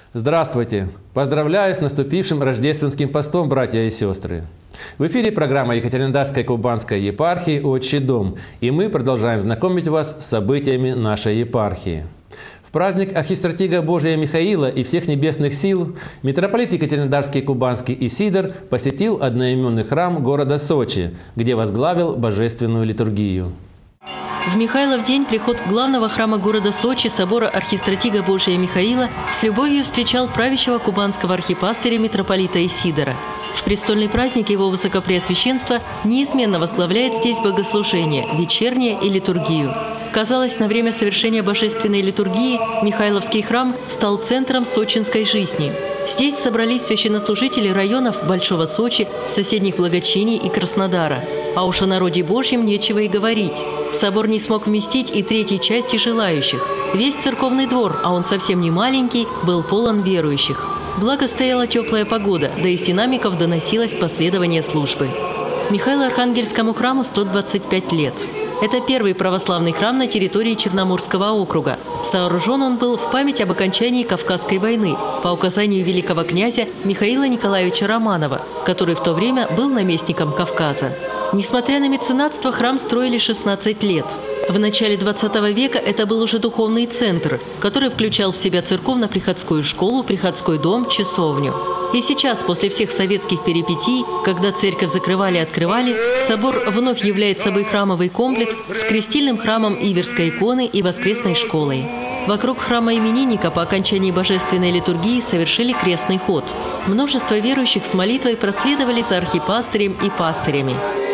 Здравствуйте! Поздравляю с наступившим рождественским постом, братья и сестры! В эфире программа Екатеринодарской Кубанской епархии «Отчий дом», и мы продолжаем знакомить вас с событиями нашей епархии. В праздник Архистратига Божия Михаила и всех небесных сил митрополит Екатеринодарский Кубанский Исидор посетил одноименный храм города Сочи, где возглавил божественную литургию. В Михайлов день приход главного храма города Сочи, собора Архистратига Божия Михаила, с любовью встречал правящего кубанского архипастыря митрополита Исидора. В престольный праздник его высокопреосвященство неизменно возглавляет здесь богослужение, вечернее и литургию. Казалось, на время совершения божественной литургии Михайловский храм стал центром сочинской жизни. Здесь собрались священнослужители районов Большого Сочи, соседних благочиний и Краснодара. А уж о народе Божьем нечего и говорить. Собор не смог вместить и третьей части желающих. Весь церковный двор, а он совсем не маленький, был полон верующих. Благо стояла теплая погода, да из динамиков доносилось последование службы. Михайло-Архангельскому храму 125 лет. Это первый православный храм на территории Черноморского округа. Сооружен он был в память об окончании Кавказской войны по указанию великого князя Михаила Николаевича Романова, который в то время был наместником Кавказа. Несмотря на меценатство, храм строили 16 лет. В начале 20 века это был уже духовный центр, который включал в себя церковно-приходскую школу, приходской дом, часовню. И сейчас, после всех советских перипетий, когда церковь закрывали и открывали, собор вновь является собой храмовый комплекс с крестильным храмом Иверской иконы и воскресной школой. Вокруг храма именинника по окончании божественной литургии совершили крестный ход. Множество верующих с молитвой проследовали за архипастырем и пастырями.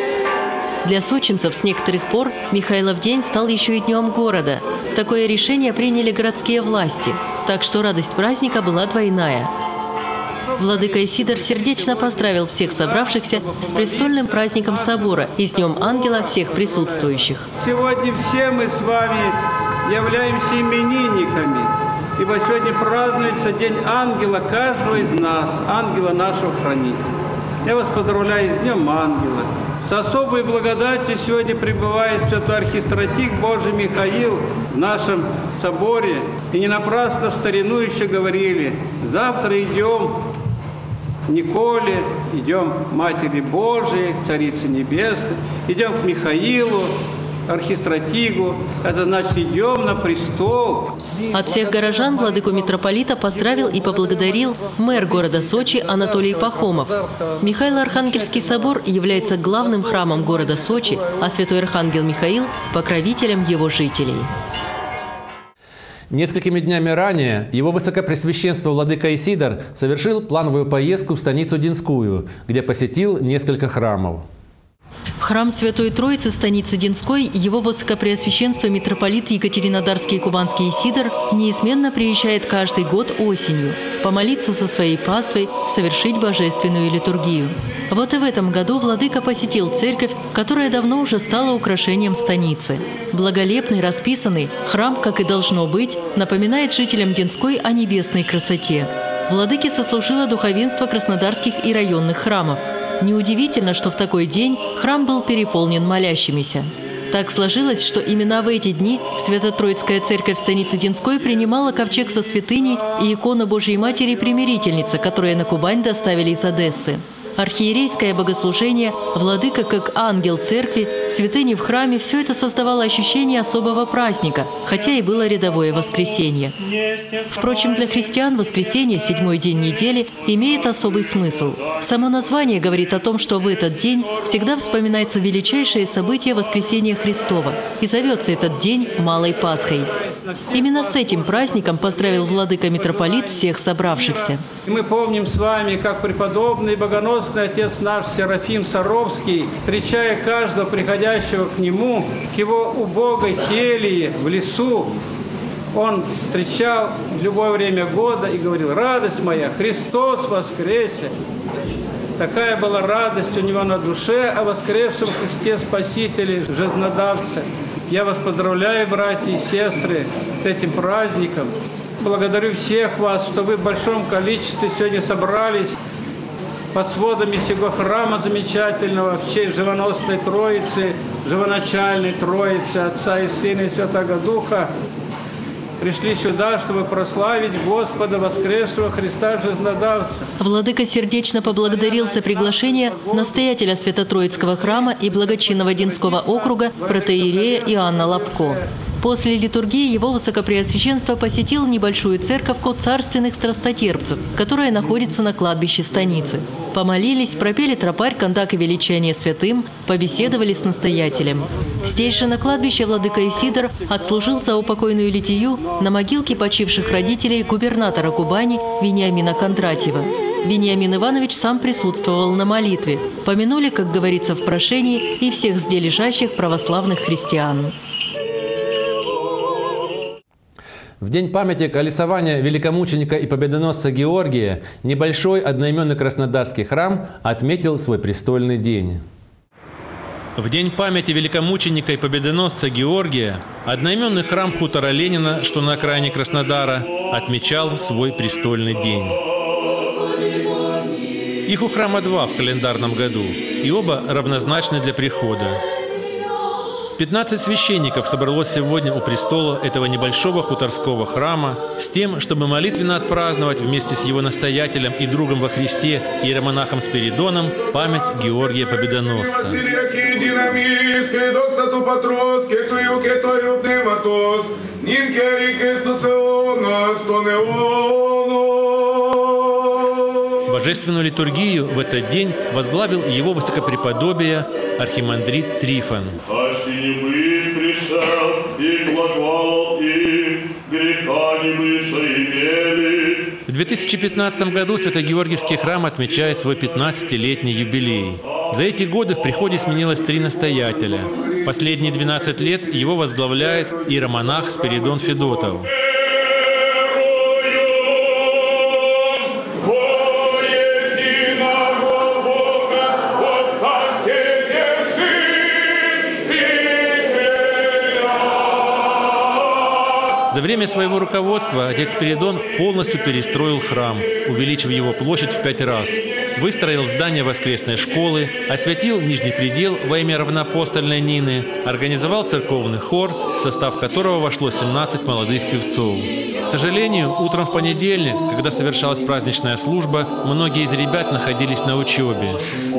Для сочинцев с некоторых пор Михайлов день стал еще и днем города. Такое решение приняли городские власти, так что радость праздника была двойная. Владыка Исидор сердечно поздравил всех собравшихся с престольным праздником собора и с Днем Ангела всех присутствующих. Сегодня все мы с вами являемся именинниками, ибо сегодня празднуется День Ангела каждого из нас, ангела нашего хранителя. Я вас поздравляю с Днем Ангела. С особой благодатью сегодня пребывает святой архистратиг Божий Михаил в нашем соборе. И не напрасно в старину еще говорили: завтра идем к Николе, идем к Матери Божией, к Царице Небесной, идем к Михаилу, архистратигу, это значит, идем на престол. От всех горожан владыку митрополита поздравил и поблагодарил мэр города Сочи Анатолий Пахомов. Михайло-Архангельский собор является главным храмом города Сочи, а святой архангел Михаил – покровителем его жителей. Несколькими днями ранее его высокопреосвященство владыка Исидор совершил плановую поездку в станицу Динскую, где посетил несколько храмов. В храм Святой Троицы станицы Динской его высокопреосвященство митрополит Екатеринодарский и Кубанский Исидор неизменно приезжает каждый год осенью помолиться со своей паствой, совершить божественную литургию. Вот и в этом году владыка посетил церковь, которая давно уже стала украшением станицы. Благолепный, расписанный, храм, как и должно быть, напоминает жителям Динской о небесной красоте. Владыке сослужило духовенство краснодарских и районных храмов. Неудивительно, что в такой день храм был переполнен молящимися. Так сложилось, что именно в эти дни Свято-Троицкая церковь станицы Динской принимала ковчег со святыней и икону Божьей Матери Примирительницы, которые на Кубань доставили из Одессы. Архиерейское богослужение, владыка как ангел церкви, святыни в храме – все это создавало ощущение особого праздника, хотя и было рядовое воскресенье. Впрочем, для христиан воскресенье, седьмой день недели, имеет особый смысл. Само название говорит о том, что в этот день всегда вспоминается величайшее событие воскресения Христова, и зовется этот день Малой Пасхой. Именно с этим праздником поздравил владыка митрополит всех собравшихся. Мы помним с вами, как преподобный и богоносный отец наш Серафим Саровский, встречая каждого приходящего к нему, к его убогой келье в лесу, он встречал в любое время года и говорил: «Радость моя, Христос воскресе!» Такая была радость у него на душе о воскресшем Христе Спасителе, жизнодавце. Я вас поздравляю, братья и сестры, с этим праздником. Благодарю всех вас, что вы в большом количестве сегодня собрались под сводами сего храма замечательного в честь живоносной Троицы, живоначальной Троицы, Отца и Сына и Святого Духа. пришли сюда, чтобы прославить Господа воскресшего Христа Жизнодавца. Владыка сердечно поблагодарил за приглашение настоятеля Свято-Троицкого храма и благочинного Динского округа протоиерея Иоанна Лапко. После литургии его высокопреосвященство посетил небольшую церковку царственных страстотерпцев, которая находится на кладбище станицы. Помолились, пропели тропарь «Кандак и величание святым», побеседовали с настоятелем. Здесь же на кладбище владыка Исидор отслужил за упокойную литию на могилке почивших родителей губернатора Кубани Вениамина Кондратьева. Вениамин Иванович сам присутствовал на молитве. Помянули, как говорится в прошении, и всех здесь лежащих православных христиан. В день памяти колесования великомученика и победоносца Георгия небольшой одноименный краснодарский храм отметил свой престольный день. В день памяти великомученика и победоносца Георгия одноименный храм хутора Ленина, что на окраине Краснодара, отмечал свой престольный день. Их у храма 2 в календарном году, и оба равнозначны для прихода. 15 священников собралось сегодня у престола этого небольшого хуторского храма с тем, чтобы молитвенно отпраздновать вместе с его настоятелем и другом во Христе иеромонахом Спиридоном память Георгия Победоносца. Божественную литургию в этот день возглавил его высокопреподобие архимандрит Трифон. В 2015 году Свято-Георгиевский храм отмечает свой 15-летний юбилей. За эти годы в приходе сменилось 3 настоятеля. Последние 12 лет его возглавляет иеромонах Спиридон Федотов. За время своего руководства отец Спиридон полностью перестроил храм, увеличив его площадь в 5 раз. Выстроил здание воскресной школы, освятил Нижний предел во имя равноапостольной Нины, организовал церковный хор, в состав которого вошло 17 молодых певцов. К сожалению, утром в понедельник, когда совершалась праздничная служба, многие из ребят находились на учебе.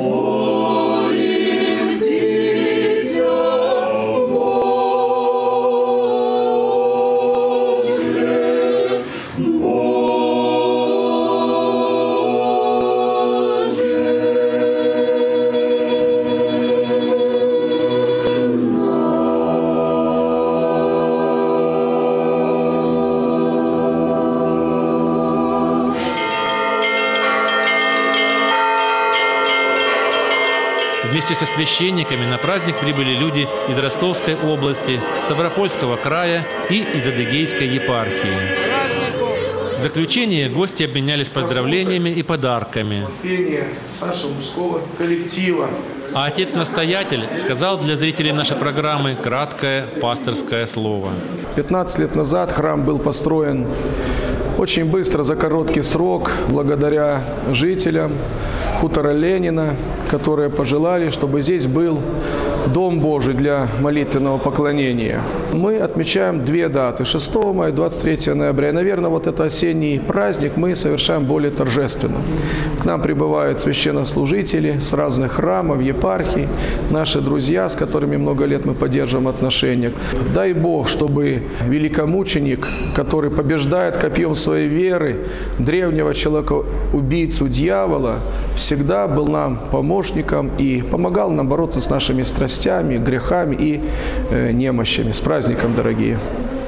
Вместе со священниками на праздник прибыли люди из Ростовской области, Ставропольского края и из Адыгейской епархии. В заключение гости обменялись поздравлениями и подарками. Нашего мужского коллектива. А отец-настоятель сказал для зрителей нашей программы краткое пасторское слово. 15 лет назад храм был построен очень быстро, за короткий срок, благодаря жителям хутора Ленина, которые пожелали, чтобы здесь был Дом Божий для молитвенного поклонения. Мы отмечаем 2 даты – 6 мая и 23 ноября. И, наверное, вот этот осенний праздник мы совершаем более торжественно. К нам прибывают священнослужители с разных храмов, епархий, наши друзья, с которыми много лет мы поддерживаем отношения. Дай Бог, чтобы великомученик, который побеждает копьем своей веры древнего человека-убийцу дьявола, всегда был нам помощником и помогал нам бороться с нашими страстями, грехами и немощами. С праздником, дорогие!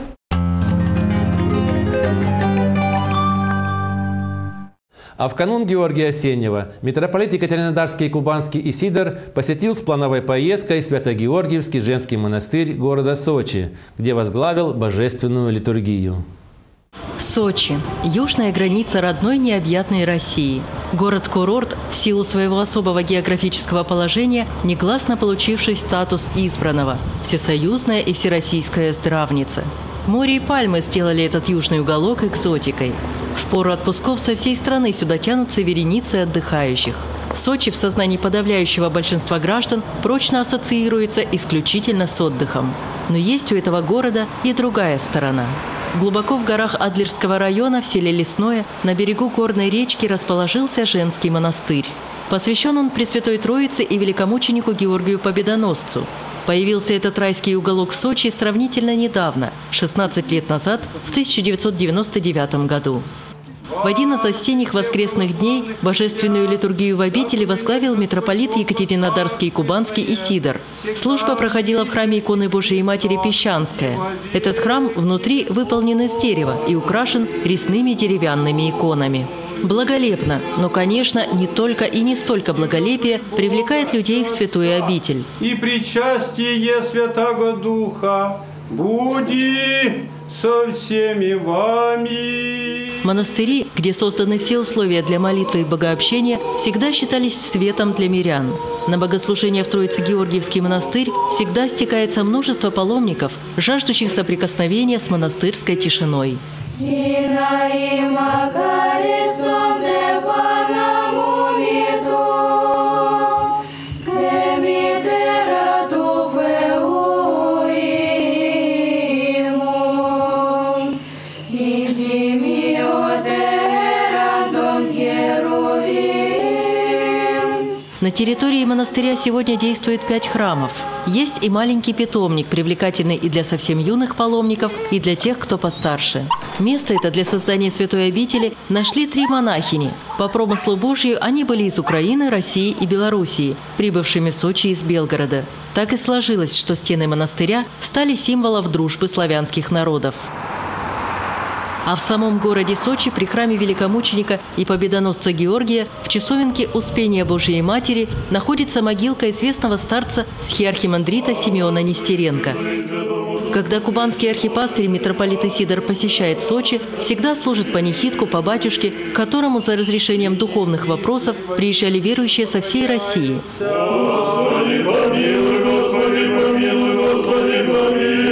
А в канун Георгия Осеннего митрополит Екатеринодарский и Кубанский Исидор посетил с плановой поездкой Свято-Георгиевский женский монастырь города Сочи, где возглавил божественную литургию. Сочи – южная граница родной необъятной России. Город-курорт, в силу своего особого географического положения, негласно получивший статус избранного – всесоюзная и всероссийская здравница. Море и пальмы сделали этот южный уголок экзотикой. В пору отпусков со всей страны сюда тянутся вереницы отдыхающих. Сочи в сознании подавляющего большинства граждан прочно ассоциируется исключительно с отдыхом. Но есть у этого города и другая сторона. Глубоко в горах Адлерского района, в селе Лесное, на берегу горной речки расположился женский монастырь. Посвящен он Пресвятой Троице и великомученику Георгию Победоносцу. Появился этот райский уголок в Сочи сравнительно недавно, 16 лет назад, в 1999 году. В один из осенних воскресных дней божественную литургию в обители возглавил митрополит Екатеринодарский и Кубанский Исидор. Служба проходила в храме иконы Божией Матери Песчанская. Этот храм внутри выполнен из дерева и украшен резными деревянными иконами. Благолепно, но, конечно, не только и не столько благолепие привлекает людей в святую обитель. И причастие Святаго Духа буди со всеми вами. Монастыри, где созданы все условия для молитвы и богообщения, всегда считались светом для мирян. На богослужение в Троице-Георгиевский монастырь всегда стекается множество паломников, жаждущих соприкосновения с монастырской тишиной. На территории монастыря сегодня действует 5 храмов. Есть и маленький питомник, привлекательный и для совсем юных паломников, и для тех, кто постарше. Место это для создания святой обители нашли 3 монахини. По промыслу Божию они были из Украины, России и Белоруссии, прибывшими в Сочи из Белгорода. Так и сложилось, что стены монастыря стали символом дружбы славянских народов. А в самом городе Сочи при храме великомученика и победоносца Георгия в часовенке Успения Божией Матери находится могилка известного старца схиархимандрита Симеона Нестеренко. Когда кубанский архипастырь митрополит Исидор посещает Сочи, всегда служит панихидку по батюшке, к которому за разрешением духовных вопросов приезжали верующие со всей России. Господи, помилуй, Господи, помилуй, Господи, помилуй.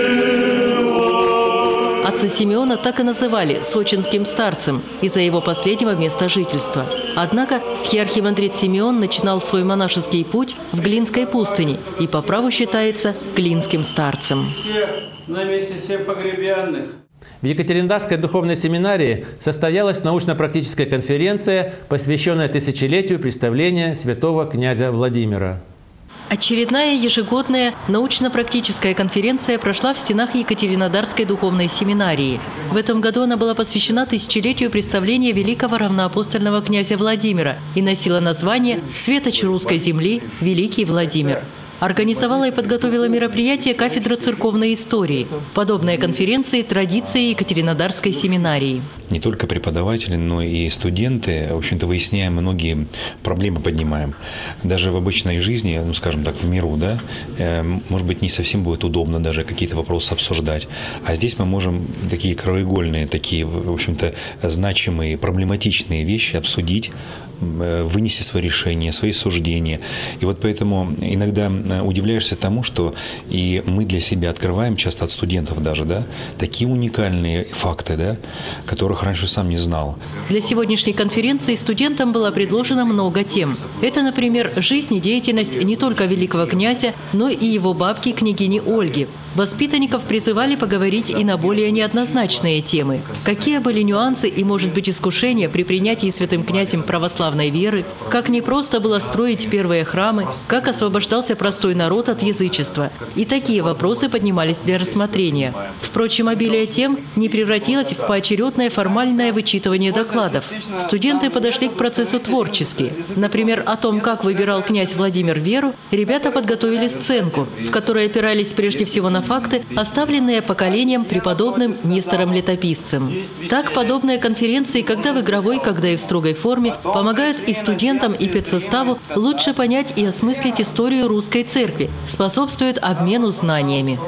Отца Симеона так и называли сочинским старцем из-за его последнего места жительства. Однако схиархимандрит Симеон начинал свой монашеский путь в Глинской пустыне и по праву считается глинским старцем. На месте всех погребенных. В Екатериндарской духовной семинарии состоялась научно-практическая конференция, посвященная тысячелетию представления святого князя Владимира. Очередная ежегодная научно-практическая конференция прошла в стенах Екатеринодарской духовной семинарии. В этом году она была посвящена тысячелетию представления великого равноапостольного князя Владимира и носила название «Светоч русской земли. Великий Владимир». Организовала и подготовила мероприятие кафедра церковной истории. Подобные конференции – традиции Екатеринодарской семинарии. Не только преподаватели, но и студенты, в общем-то, выясняем многие проблемы, поднимаем. Даже в обычной жизни, ну, скажем так, в миру, да, может быть, не совсем будет удобно даже какие-то вопросы обсуждать. А здесь мы можем такие краеугольные, такие, в общем-то, значимые, проблематичные вещи обсудить, вынести свои решения, свои суждения. И вот поэтому иногда удивляешься тому, что и мы для себя открываем, часто от студентов даже, да, такие уникальные факты, да, которых раньше сам не знал. Для сегодняшней конференции студентам было предложено много тем. Это, например, жизнь и деятельность не только великого князя, но и его бабки, княгини Ольги. Воспитанников призывали поговорить и на более неоднозначные темы. Какие были нюансы и, может быть, искушения при принятии святым князем православной веры, как непросто было строить первые храмы, как освобождался простой народ от язычества. И такие вопросы поднимались для рассмотрения. Впрочем, обилие тем не превратилось в поочередное формальное вычитывание докладов. Студенты подошли к процессу творчески. Например, о том, как выбирал князь Владимир веру, ребята подготовили сценку, в которой опирались прежде всего на факты, оставленные поколением преподобным Нестором Летописцем. Так, подобные конференции, когда в игровой, когда и в строгой форме, помогают и студентам, и педсоставу лучше понять и осмыслить историю русской церкви, способствуют обмену знаниями.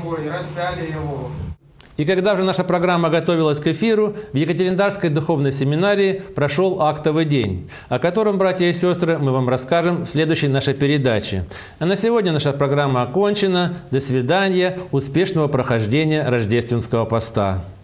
И когда же наша программа готовилась к эфиру, в Екатериндарской духовной семинарии прошел актовый день, о котором, братья и сестры, мы вам расскажем в следующей нашей передаче. А на сегодня наша программа окончена. До свидания, успешного прохождения рождественского поста.